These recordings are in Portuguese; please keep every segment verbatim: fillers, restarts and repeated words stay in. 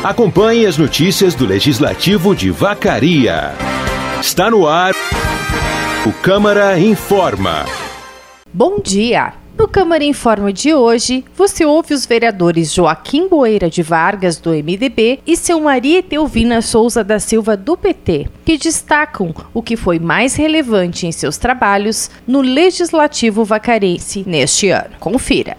Acompanhe as notícias do Legislativo de Vacaria. Está no ar o Câmara Informa. Bom dia! No Câmara Informa de hoje, você ouve os vereadores Joaquim Boeira de Vargas, do M D B, e seu Maria Etelvina Souza da Silva, do P T, que destacam o que foi mais relevante em seus trabalhos no Legislativo vacarense neste ano. Confira!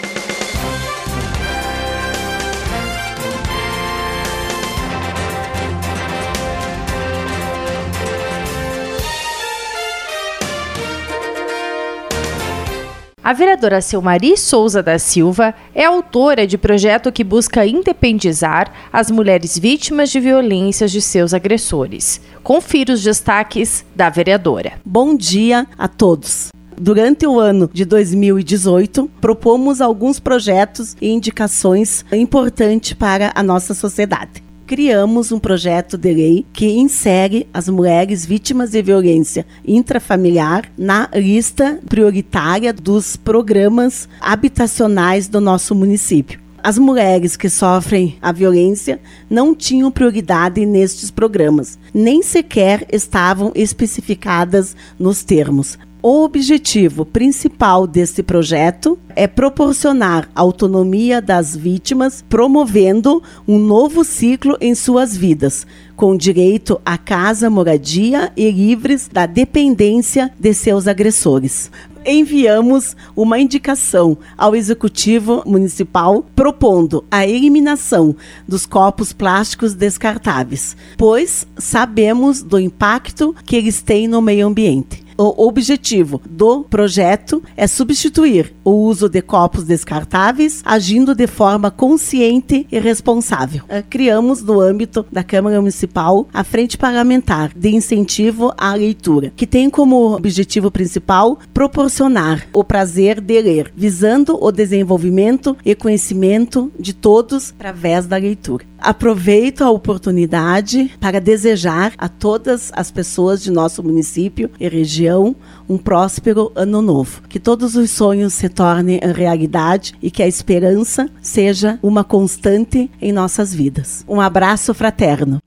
A vereadora Selmari Souza da Silva é autora de projeto que busca independizar as mulheres vítimas de violências de seus agressores. Confira os destaques da vereadora. Bom dia a todos. Durante o ano de dois mil e dezoito, propomos alguns projetos e indicações importantes para a nossa sociedade. Criamos um projeto de lei que insere as mulheres vítimas de violência intrafamiliar na lista prioritária dos programas habitacionais do nosso município. As mulheres que sofrem a violência não tinham prioridade nestes programas, nem sequer estavam especificadas nos termos. O objetivo principal deste projeto é proporcionar autonomia das vítimas, promovendo um novo ciclo em suas vidas, com direito à casa, moradia e livres da dependência de seus agressores. Enviamos uma indicação ao Executivo Municipal propondo a eliminação dos copos plásticos descartáveis, pois sabemos do impacto que eles têm no meio ambiente. O objetivo do projeto é substituir o uso de copos descartáveis, agindo de forma consciente e responsável. Criamos, no âmbito da Câmara Municipal, a Frente Parlamentar de Incentivo à Leitura, que tem como objetivo principal proporcionar o prazer de ler, visando o desenvolvimento e conhecimento de todos através da leitura. Aproveito a oportunidade para desejar a todas as pessoas de nosso município e região um próspero ano novo. Que todos os sonhos se tornem realidade e que a esperança seja uma constante em nossas vidas. Um abraço fraterno.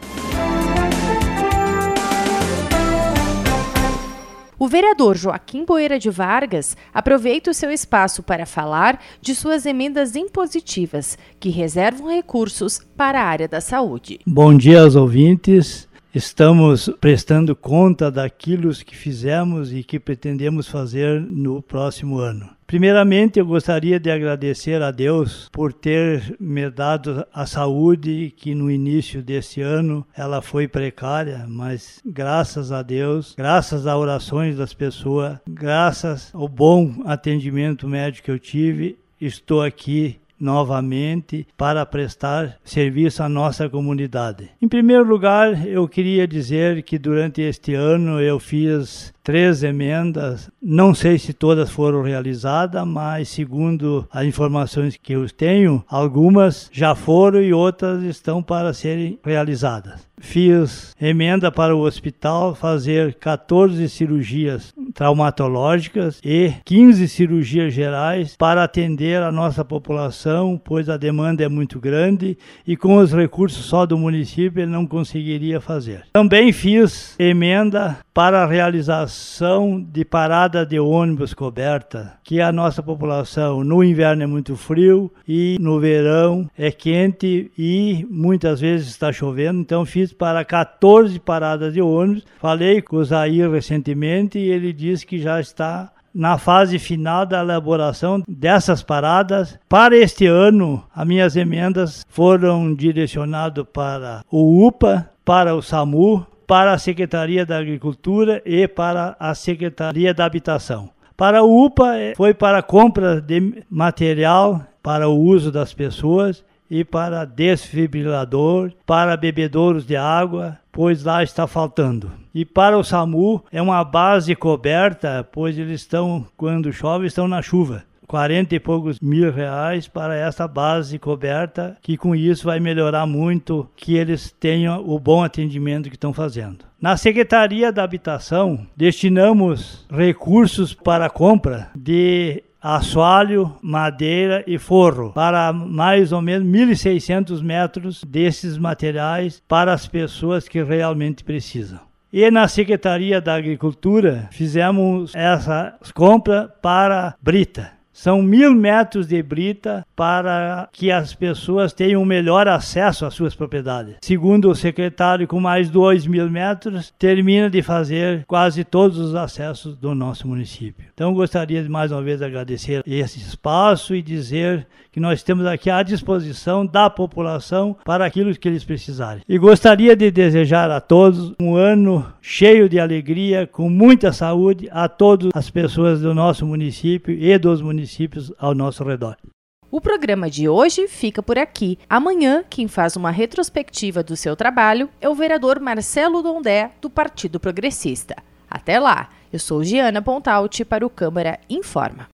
O vereador Joaquim Boeira de Vargas aproveita o seu espaço para falar de suas emendas impositivas, que reservam recursos para a área da saúde. Bom dia aos ouvintes. Estamos prestando conta daquilo que fizemos e que pretendemos fazer no próximo ano. Primeiramente, eu gostaria de agradecer a Deus por ter me dado a saúde, que no início desse ano ela foi precária, mas graças a Deus, graças às orações das pessoas, graças ao bom atendimento médico que eu tive, estou aqui novamente para prestar serviço à nossa comunidade. Em primeiro lugar, eu queria dizer que durante este ano eu fiz três emendas, não sei se todas foram realizadas, mas segundo as informações que eu tenho, algumas já foram e outras estão para serem realizadas. Fiz emenda para o hospital fazer quatorze cirurgias traumatológicas e quinze cirurgias gerais para atender a nossa população, pois a demanda é muito grande e com os recursos só do município ele não conseguiria fazer. Também fiz emenda para a realização de parada de ônibus coberta, que a nossa população no inverno é muito frio e no verão é quente e muitas vezes está chovendo, então fiz para quatorze paradas de ônibus. Falei com o Zair recentemente e ele disse que já está na fase final da elaboração dessas paradas. Para este ano, as minhas emendas foram direcionadas para o U P A, para o SAMU, para a Secretaria da Agricultura e para a Secretaria da Habitação. Para o U P A, foi para a compra de material para o uso das pessoas e para desfibrilador, para bebedouros de água, pois lá está faltando. E para o SAMU é uma base coberta, pois eles estão, quando chove, estão na chuva. quarenta e poucos mil reais para essa base coberta, que com isso vai melhorar muito que eles tenham o bom atendimento que estão fazendo. Na Secretaria da Habitação, destinamos recursos para a compra de assoalho, madeira e forro para mais ou menos mil e seiscentos metros desses materiais para as pessoas que realmente precisam. E na Secretaria da Agricultura fizemos essa compra para brita. São mil metros de brita para que as pessoas tenham melhor acesso às suas propriedades. Segundo o secretário, com mais dois mil metros, termina de fazer quase todos os acessos do nosso município. Então, gostaria de mais uma vez agradecer esse espaço e dizer que nós temos aqui à disposição da população para aquilo que eles precisarem. E gostaria de desejar a todos um ano cheio de alegria, com muita saúde, a todas as pessoas do nosso município e dos municípios ao nosso redor. O programa de hoje fica por aqui. Amanhã, quem faz uma retrospectiva do seu trabalho é o vereador Marcelo Dondé, do Partido Progressista. Até lá, eu sou Giana Pontalti para o Câmara Informa.